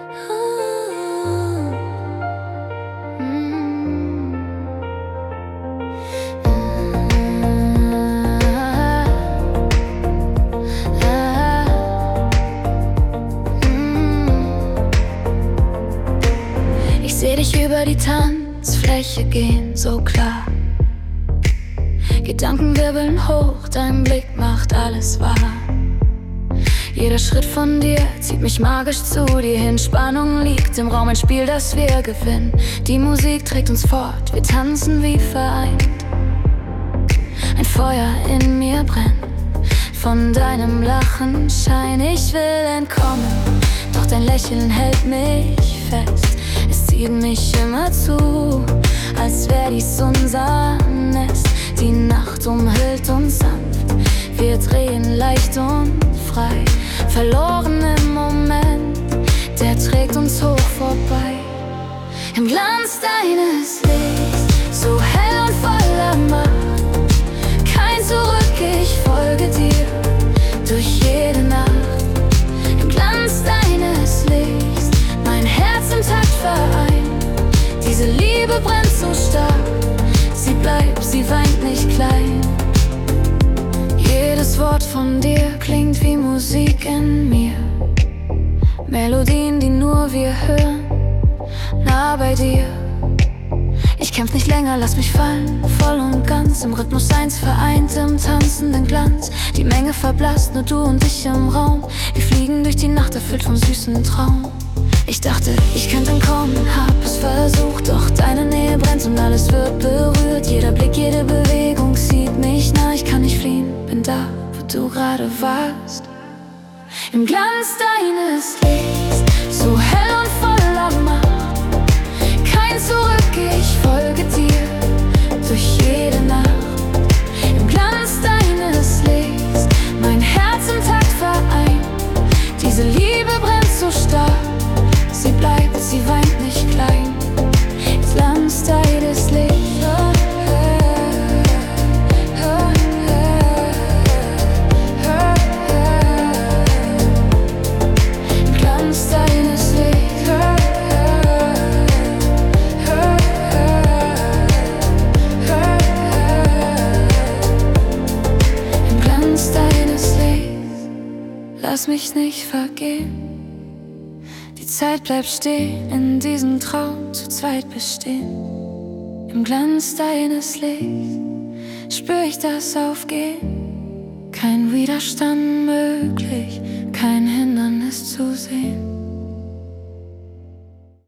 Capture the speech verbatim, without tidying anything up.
Ich seh dich über die Tanzfläche gehen, so klar. Gedanken wirbeln hoch, dein Blick macht alles wahr. Jeder Schritt von dir zieht mich magisch zu dir hin. Spannung liegt im Raum, ein Spiel, das wir gewinnen. Die Musik trägt uns fort, wir tanzen wie vereint. Ein Feuer in mir brennt, von deinem Lachen Schein. Ich will entkommen, doch dein Lächeln hält mich fest. Es zieht mich immer zu, als wär dies unser Nest. Die Nacht umhüllt uns sanft, wir drehen leicht und frei. Verloren im Moment, der trägt uns hoch vorbei. Im Glanz deines Lichts, so hell und voller Macht. Kein Zurück, ich folge dir durch jede Nacht. Im Glanz deines Lichts, mein Herz im Takt vereint. Diese Liebe brennt so stark, sie bleibt, sie weint nicht klein. Jedes Wort von dir klingt wie Musik in mir. Melodien, die nur wir hören, nah bei dir. Ich kämpf nicht länger, lass mich fallen, voll und ganz. Im Rhythmus eins vereint, im tanzenden Glanz. Die Menge verblasst, nur du und ich im Raum. Wir fliegen durch die Nacht, erfüllt vom süßen Traum. Ich dachte, ich könnte entkommen, hab es versucht, doch deine Nähe brennt und alles wird berührt. Jeder Blick, jede Bewegung zieht mich nah. Ich kann nicht fliehen, bin da, wo du gerade warst. Im Glanz deines Lichts, so hell und voller Macht. Kein Zurück, ich folge dir durch jede Nacht. Im Glanz deines Lichts, mein Herz im Takt vereint. Diese Liebe brennt so stark, sie bleibt, sie weint nicht klein. Im Glanz deines Lichts. Lass mich nicht vergehen, die Zeit bleibt stehen, in diesem Traum zu zweit bestehen. Im Glanz deines Lichts spür ich das Aufgehen. Kein Widerstand möglich, kein Hindernis zu sehen.